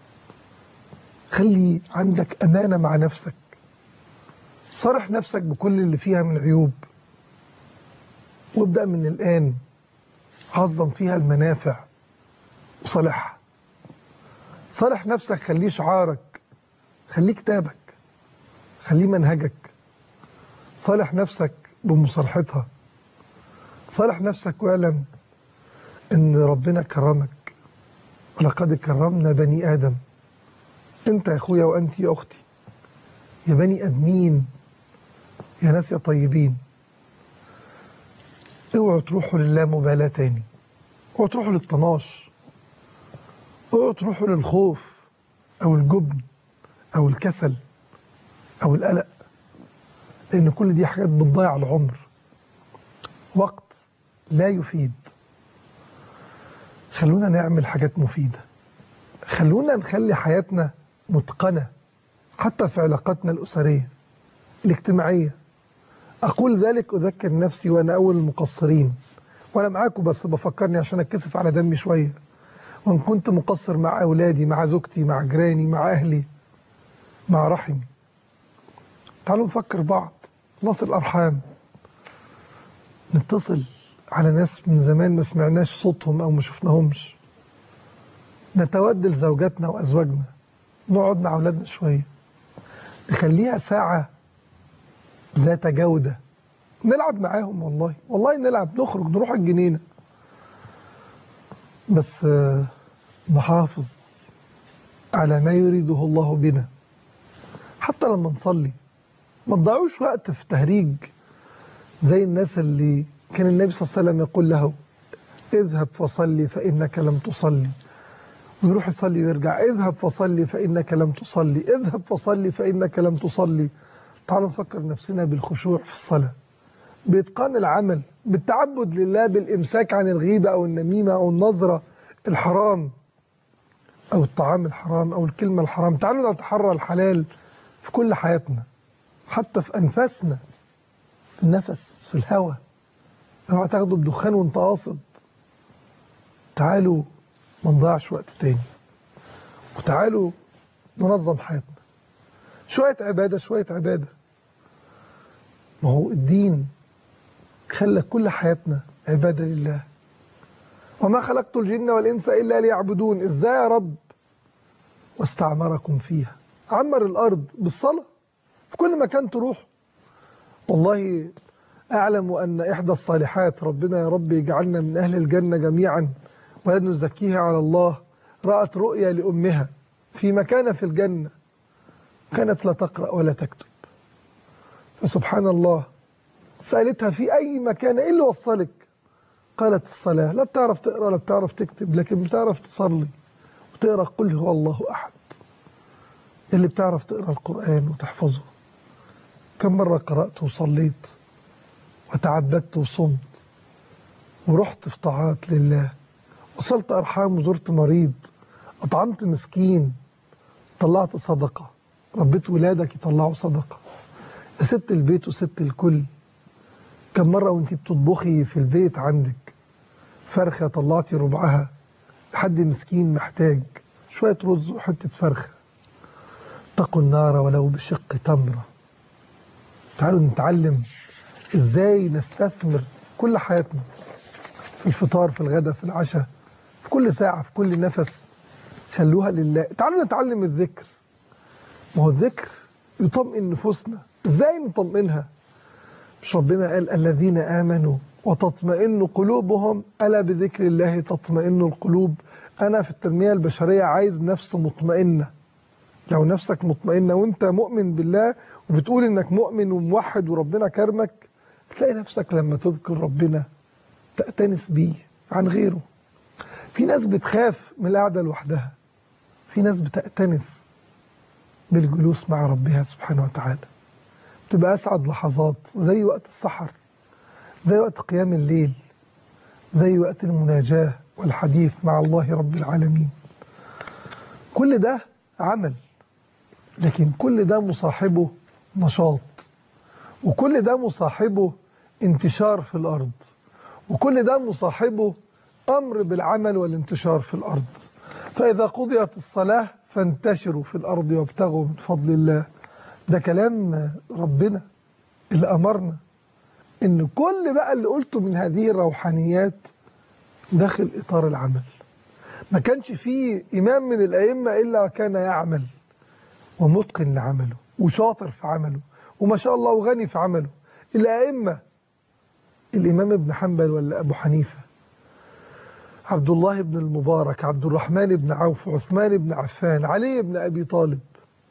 خلي عندك أمانة مع نفسك. صارح نفسك بكل اللي فيها من عيوب، وابدأ من الآن عظم فيها المنافع وصالحها. صالح نفسك. خليه شعارك، خليه كتابك، خليه منهجك. صالح نفسك بمصالحتها. صالح نفسك واعلم ان ربنا كرمك. ولقد كرمنا بني آدم. انت يا اخويا وانت يا اختي، يا بني ادمين، يا ناس يا طيبين. اوعوا تروحوا لله مبالاة تاني. اوعوا تروحوا للطناش. اوعوا تروحوا للخوف او الجبن او الكسل او القلق، لان كل دي حاجات بتضيع العمر. وقت لا يفيد. خلونا نعمل حاجات مفيدة. خلونا نخلي حياتنا متقنة حتى في علاقاتنا الأسرية الاجتماعية. أقول ذلك أذكر نفسي وأنا أول المقصرين، وأنا معاكم بس بفكرني عشان أتكسف على دمي شوية. وإن كنت مقصر مع أولادي، مع زوجتي، مع جيراني، مع أهلي، مع رحمي، تعالوا نفكر بعض، نصل الأرحام، نتصل على ناس من زمان ما سمعناش صوتهم أو ما شفناهمش، نتود لزوجاتنا وأزواجنا، نقعد مع أولادنا شوية، نخليها ساعة ذات جودة، نلعب معاهم. والله والله نلعب، نخرج، نروح الجنينة، بس نحافظ على ما يريده الله بنا حتى لما نصلي. ما تضيعوش وقت في تهريج زي الناس اللي كان النبي صلى الله عليه وسلم يقول له اذهب فصلي فإنك لم تصلي، ويروح يصلي ويرجع اذهب فصلي فإنك لم تصلي، اذهب فصلي فإنك لم تصلي. تعالوا نفكر نفسنا بالخشوع في الصلاة، بإتقان العمل، بالتعبد لله، بالإمساك عن الغيبة أو النميمة أو النظرة الحرام أو الطعام الحرام أو الكلمة الحرام. تعالوا نتحرى الحلال في كل حياتنا، حتى في أنفاسنا، في النفس، في الهواء. اوعى تاخدوا بدخان وانت قاصد. تعالوا ما نضيعش وقت تاني، وتعالوا ننظم حياتنا. شوية عبادة شوية عبادة. ما هو الدين خلى كل حياتنا عبادة لله. وما خلقت الجن والإنس إلا ليعبدون. إزاي يا رب؟ واستعمركم فيها. عمر الأرض بالصلاة في كل مكان تروح. والله أعلم أن إحدى الصالحات، ربنا يا رب يجعلنا من أهل الجنة جميعا ولا نزكيها على الله، رأت رؤيا لأمها في مكان في الجنة، كانت لا تقرأ ولا تكتب. فسبحان الله سألتها في أي مكان، إيه اللي وصلك؟ قالت الصلاة. لا بتعرف تقرأ ولا بتعرف تكتب، لكن بتعرف تصلي وتقرأ قل هو الله أحد. اللي بتعرف تقرأ القرآن وتحفظه. كم مرة قرأت وصليت وتعبدت وصمت ورحت في طاعات لله، وصلت أرحام وزرت مريض، أطعمت مسكين، طلعت صدقة، ربيت ولادك يطلعوا صدقة، يا ست البيت وست الكل. كم مرة وانت بتطبخي في البيت عندك فرخة طلعتي ربعها لحد مسكين محتاج، شوية رز وحتة فرخة. اتقوا النار ولو بشق تمرة. تعالوا نتعلم ازاي نستثمر كل حياتنا، في الفطار، في الغداء، في العشاء، في كل ساعة، في كل نفس، خلوها لله. تعالوا نتعلم الذكر. ما هو الذكر يطمئن نفوسنا. ازاي نطمئنها؟ مش ربنا قال الذين آمنوا وتطمئن قلوبهم ألا بذكر الله تطمئن القلوب؟ أنا في التنمية البشرية عايز نفس مطمئنة. لو نفسك مطمئنة وانت مؤمن بالله وبتقول انك مؤمن وموحد وربنا كرمك، تلاقي نفسك لما تذكر ربنا تأتنس بيه عن غيره. في ناس بتخاف من القعدة لوحدها، في ناس بتأتنس بالجلوس مع ربها سبحانه وتعالى. تبقى أسعد لحظات زي وقت السحر، زي وقت قيام الليل، زي وقت المناجاة والحديث مع الله رب العالمين. كل ده عمل، لكن كل ده مصاحبه نشاط، وكل ده مصاحبه انتشار في الأرض، وكل ده مصاحبه أمر بالعمل والانتشار في الأرض. فإذا قضيت الصلاة فانتشروا في الأرض وابتغوا من فضل الله. ده كلام ربنا اللي أمرنا إن كل بقى اللي قلته من هذه الروحانيات داخل إطار العمل. ما كانش فيه إمام من الأئمة إلا وكان يعمل ومتقن لعمله وشاطر في عمله وما شاء الله وغني في عمله. الأئمة، الإمام ابن حنبل ولا أبو حنيفة، عبد الله بن المبارك، عبد الرحمن بن عوف، عثمان بن عفان، علي بن أبي طالب،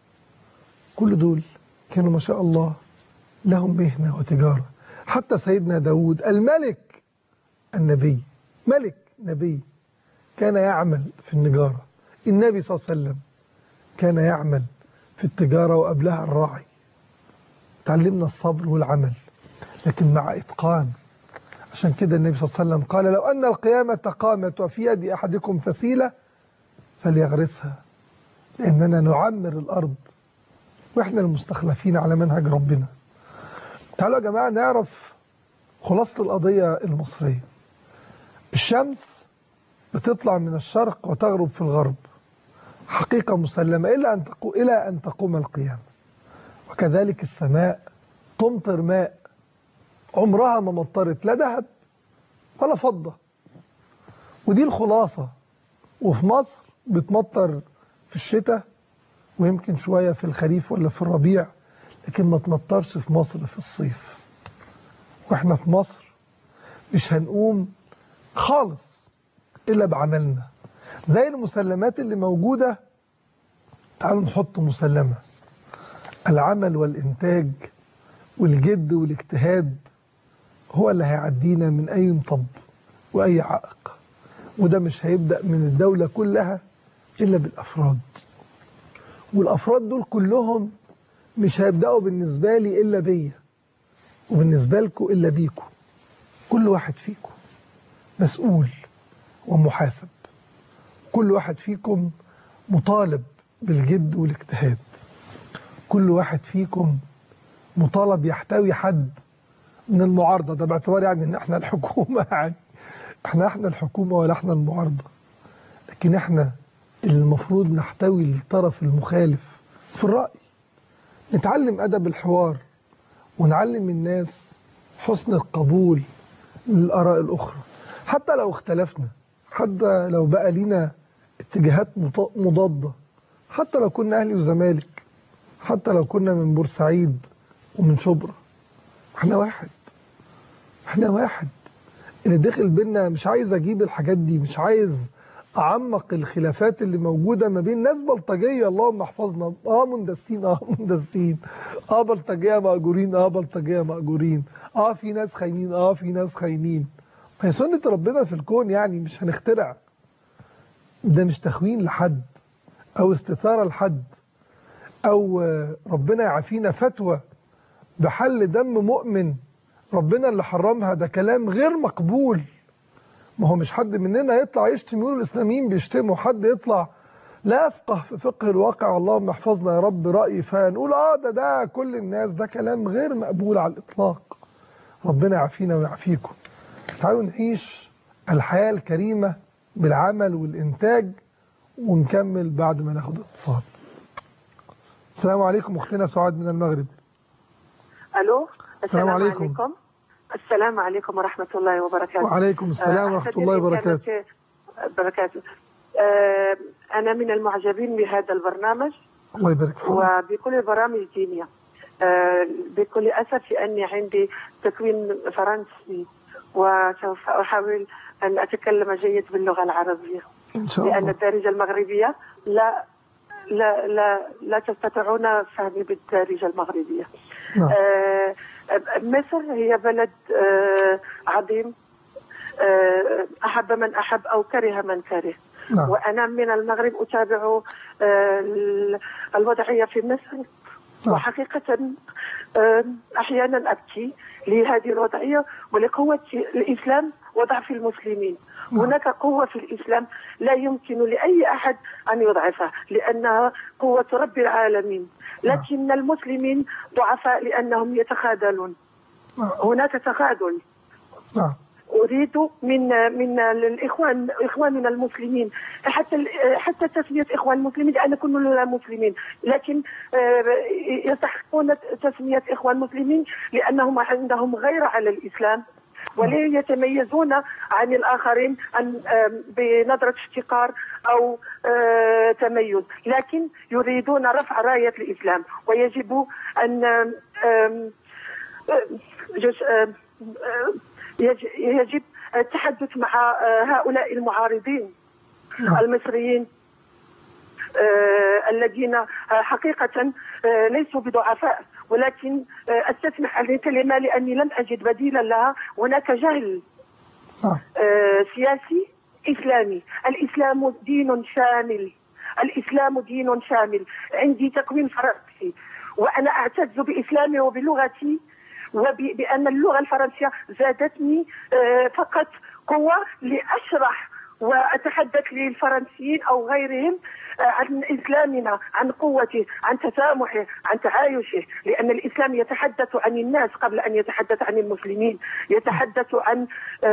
كل دول كانوا ما شاء الله لهم مهنة وتجارة. حتى سيدنا داود الملك النبي، ملك نبي، كان يعمل في النجارة. النبي صلى الله عليه وسلم كان يعمل في التجارة وقبلها الراعي. تعلمنا الصبر والعمل لكن مع إتقان. عشان كده النبي صلى الله عليه وسلم قال لو أن القيامة قامت وفي يد أحدكم فسيلة فليغرسها، لأننا نعمر الأرض وإحنا المستخلفين على منهج ربنا. تعالوا يا جماعة نعرف خلاصة القضية المصرية. الشمس بتطلع من الشرق وتغرب في الغرب، حقيقة مسلمة إلى أن تقو إلى أن تقوم القيامة. وكذلك السماء تمطر ماء، عمرها ما مطرت لا ذهب ولا فضة. ودي الخلاصة. وفي مصر بتمطر في الشتاء ويمكن شوية في الخريف ولا في الربيع، لكن ما تمطرش في مصر في الصيف. واحنا في مصر مش هنقوم خالص إلا بعملنا. زي المسلمات اللي موجودة، تعالوا نحط مسلمة: العمل والإنتاج والجد والاجتهاد هو اللي هيعدينا من أي مطب وأي عائق. وده مش هيبدأ من الدولة كلها إلا بالأفراد، والأفراد دول كلهم مش هيبدأوا بالنسبة لي إلا بيا، وبالنسبة لكم إلا بيكم. كل واحد فيكم مسؤول ومحاسب، كل واحد فيكم مطالب بالجد والاجتهاد، كل واحد فيكم مطالب يحتوي حد من المعارضة. ده باعتبار يعني ان احنا الحكومة، يعني احنا احنا الحكومة ولا احنا المعارضة، لكن احنا اللي المفروض نحتوي الطرف المخالف في الرأي. نتعلم أدب الحوار، ونعلم الناس حسن القبول للآراء الأخرى، حتى لو اختلفنا، حتى لو بقى لينا اتجاهات مضادة، حتى لو كنا أهلي وزمالك، حتى لو كنا من بورسعيد ومن شبرا. احنا واحد، احنا واحد. اللي داخل بينا مش عايز اجيب الحاجات دي، مش عايز اعمق الخلافات اللي موجوده ما بين ناس بلطجيه، اللهم احفظنا، اه مندسين اه مندسين اه بلطجيه مأجورين اه بلطجيه مأجورين اه في ناس خاينين اه في ناس خاينين. ما هي سنه ربنا في الكون، يعني مش هنخترع. ده مش تخوين لحد او استثاره لحد، او ربنا يعافينا فتوى بحل دم مؤمن ربنا اللي حرمها. ده كلام غير مقبول. ما هو مش حد مننا يطلع يشتم يقول الإسلاميين بيشتموا، حد يطلع لا يفقه في فقه الواقع، اللهم احفظنا يا رب، رأي فنقول اه ده ده كل الناس. ده كلام غير مقبول على الإطلاق. ربنا يعافينا ويعافيكم. تعالوا نعيش الحياة الكريمة بالعمل والإنتاج، ونكمل بعد ما ناخد اتصال. السلام عليكم أختنا سعاد من المغرب. الو، السلام عليكم. عليكم. السلام عليكم ورحمه الله وبركاته. وعليكم السلام ورحمه الله وبركاته. بركاته. آه انا من المعجبين بهذا البرنامج. الله يبارك فيك. وبكل البرامج الدينيه. آه بكل اسف اني عندي تكوين فرنسي، وسوف احاول ان اتكلم جيد باللغه العربيه ان شاء الله، لان الدارجه المغربيه لا لا لا لا تستطيعون فهمي بالدارجه المغربيه. نعم. آه مصر هي بلد آه عظيم، آه أحب من أحب أو كره من كره. نعم. وأنا من المغرب أتابع آه الوضعية في مصر. نعم. وحقيقة آه أحيانا أبكي لهذه الوضعية ولقوة الإسلام وضعف المسلمين. نعم. هناك قوة في الإسلام لا يمكن لأي أحد أن يضعفها، لأنها قوة رب العالمين. لكن نعم. المسلمين ضعفاء لأنهم يتخاذلون. نعم. هناك تخاذل. نعم. أريد من من الإخوان إخواننا المسلمين، حتى حتى تسمية إخوان المسلمين لأن كلنا مسلمين، لكن يستحقون تسمية إخوان مسلمين لأنهم عندهم غيرة على الإسلام، ولا يتميزون عن الآخرين بنظرة احتقار أو تميز، لكن يريدون رفع راية الإسلام. ويجب أن يجب التحدث مع هؤلاء المعارضين المصريين الذين حقيقة ليسوا بضعفاء، ولكن استسمح هذه الكلمة لأني لم أجد بديلا لها. هناك جهل سياسي إسلامي. الإسلام دين شامل، الإسلام دين شامل. عندي تكوين فرنسي وأنا أعتز بإسلامي وبلغتي، وبأن اللغة الفرنسية زادتني فقط قوة لأشرح وأتحدث للفرنسيين أو غيرهم عن إسلامنا، عن قوته، عن تسامحه، عن تعايشه، لأن الإسلام يتحدث عن الناس قبل أن يتحدث عن المسلمين، يتحدث عن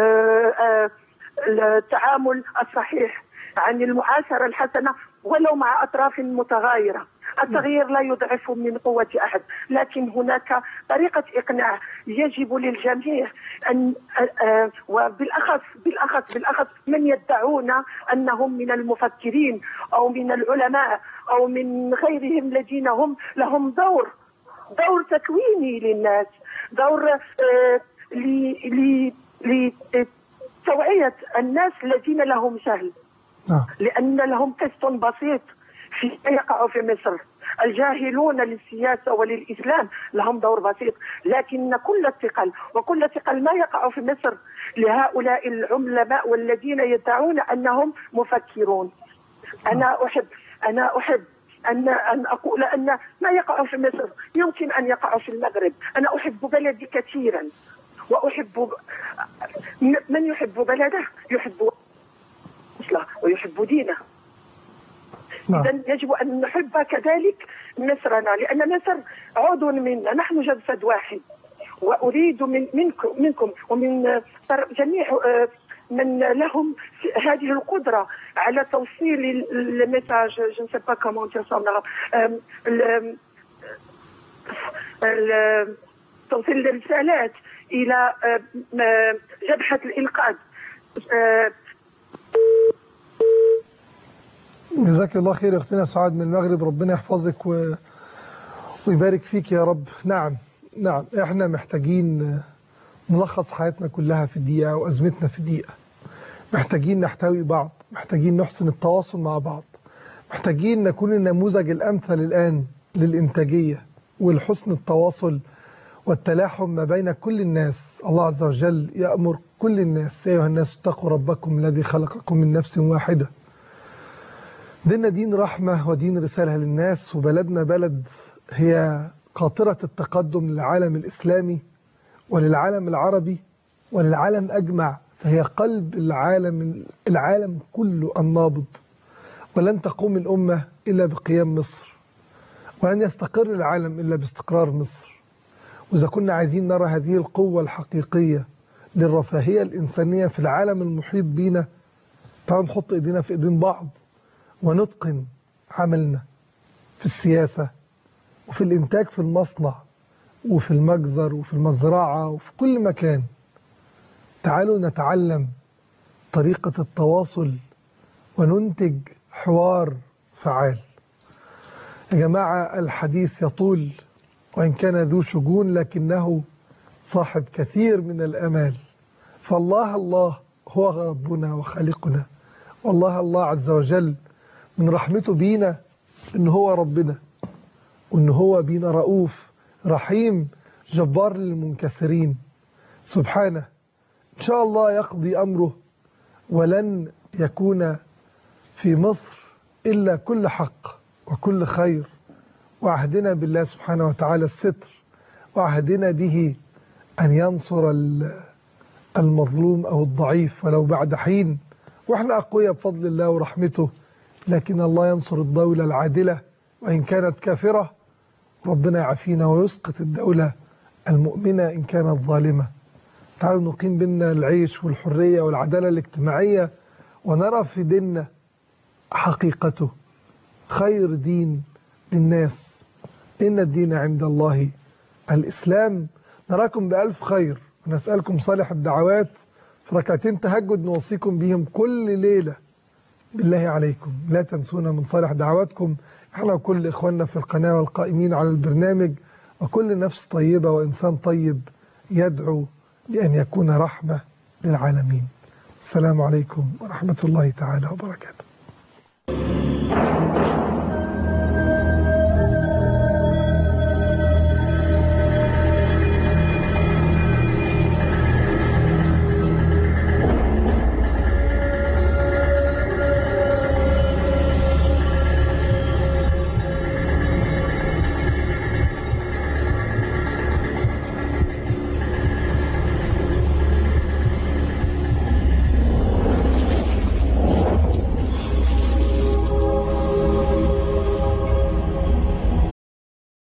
التعامل الصحيح، عن المعاشرة الحسنة ولو مع أطراف متغايرة. التغيير لا يضعف من قوة أحد، لكن هناك طريقة إقناع يجب للجميع أن وبالأخص بالأخص بالأخص من يدعون أنهم من المفكرين أو من العلماء أو من غيرهم الذين هم لهم دور دور تكويني للناس، دور لتوعية حماية الناس الذين لهم جهل، لأن لهم قسط بسيط في ما يقع في مصر. الجاهلون للسياسة وللإسلام لهم دور بسيط، لكن كل الثقل وكل ثقل ما يقع في مصر لهؤلاء العلماء والذين يدعون أنهم مفكرون. أنا أحب أنا أحب أن أن أقول أن ما يقع في مصر يمكن أن يقع في المغرب. أنا أحب بلدي كثيرا، وأحب من يحب بلده يحب أصله ويحب دينه. إذن يجب أن نحب كذلك مصرنا، لأن مصر عضو منا، نحن جسد واحد. وأريد من منكم منكم ومن جميع من لهم هذه القدرة على توصيل الميساج، je ne sais pas comment dire ça, توصيل الرسالات إلى جبهة الإنقاذ. جزاك الله خير اختنا سعاد من المغرب، ربنا يحفظك و... ويبارك فيك يا رب. نعم نعم احنا محتاجين نلخص حياتنا كلها في دقيقة وأزمتنا في دقيقة. محتاجين نحتوي بعض، محتاجين نحسن التواصل مع بعض، محتاجين نكون النموذج الأمثل الآن للإنتاجية والحسن التواصل والتلاحم ما بين كل الناس. الله عز وجل يأمر كل الناس: يا أيها الناس اتقوا ربكم الذي خلقكم من نفس واحدة. ديننا دين رحمة ودين رسالة للناس، وبلدنا بلد هي قاطرة التقدم للعالم الإسلامي وللعالم العربي وللعالم أجمع، فهي قلب العالم العالم كله النابض. ولن تقوم الأمة إلا بقيام مصر، ولن يستقر العالم إلا باستقرار مصر. وإذا كنا عايزين نرى هذه القوة الحقيقية للرفاهية الإنسانية في العالم المحيط بينا، تعالوا نحط إيدينا في إيدين بعض ونتقن عملنا في السياسة وفي الإنتاج في المصنع وفي المجزر وفي المزرعة وفي كل مكان. تعالوا نتعلم طريقة التواصل وننتج حوار فعال. يا جماعة الحديث يطول وإن كان ذو شجون، لكنه صاحب كثير من الأمال. فالله الله هو ربنا وخالقنا، والله الله عز وجل من رحمته بينا إن هو ربنا، وإن هو بينا رؤوف رحيم جبار للمنكسرين سبحانه. إن شاء الله يقضي أمره ولن يكون في مصر إلا كل حق وكل خير، وعهدنا بالله سبحانه وتعالى الستر، وعهدنا به أن ينصر المظلوم أو الضعيف ولو بعد حين. وإحنا أقوياء بفضل الله ورحمته، لكن الله ينصر الدولة العادلة وإن كانت كافرة. ربنا يعافينا ويسقط الدولة المؤمنة إن كانت ظالمة. تعالوا نقيم بيننا العيش والحرية والعدالة الاجتماعية، ونرى في ديننا حقيقته خير دين للناس. إن الدين عند الله الإسلام. نراكم بألف خير، ونسألكم صالح الدعوات في ركعتين تهجد نوصيكم بهم كل ليلة. بالله عليكم لا تنسونا من صالح دعواتكم، احنا وكل إخواننا في القناة والقائمين على البرنامج، وكل نفس طيبة وإنسان طيب يدعو لأن يكون رحمة للعالمين. السلام عليكم ورحمة الله تعالى وبركاته.